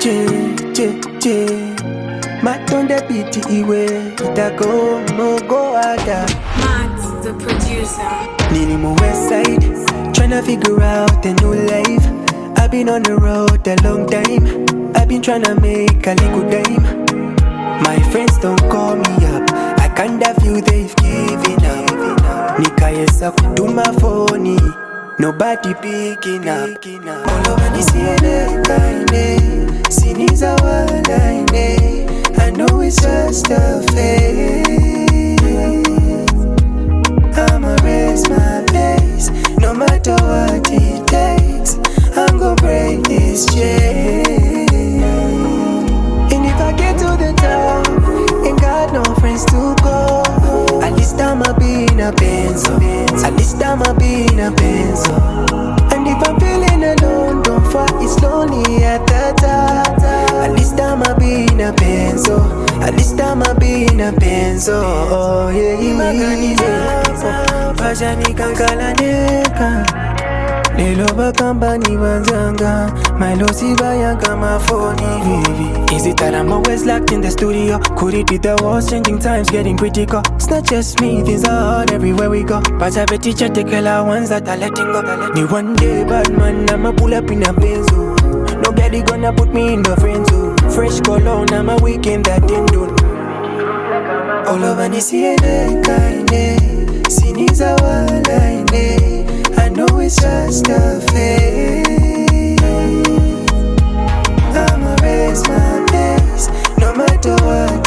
Matonde biti iwe itako mogo ada. Matt, the producer. Nini mo west side, tryna figure out a new life. I've been on the road a long time. I've been tryna make a little dime. My friends don't call me up, I kinda feel they've given up. Nikayesa kutuma phone, nobody picking up. All over the city, kaine, siniza walaine. I know it's just a phase. I'ma raise my pace, no matter what it takes. I'm gonna break this chain. And if I get to the top, ain't got no friends to go, at least I'ma be in a benzo. At least I'ma be in a benzo. And if I'm feeling alone, don't fight, it's lonely at the top. At least I'ma be in a benzo. At least I'ma be in a benzo. Oh yeah, imaganiza Pajani kankala neka Lelo bakamba ni banzanga Milo siba kama phone. Is it that I'm always locked in the studio? Could it be the walls changing times getting critical? It's not just me, things are hard everywhere we go. But I bet teacher take all ones that are letting go. Ni one day bad man, I'ma pull up in a benzo. Nobody gonna put me in the friend zone. Fresh cologne, I'm a weekend that didn't do. All over the city, kaine, siniza walaine. I know it's just a phase. I'ma raise my pace, no matter what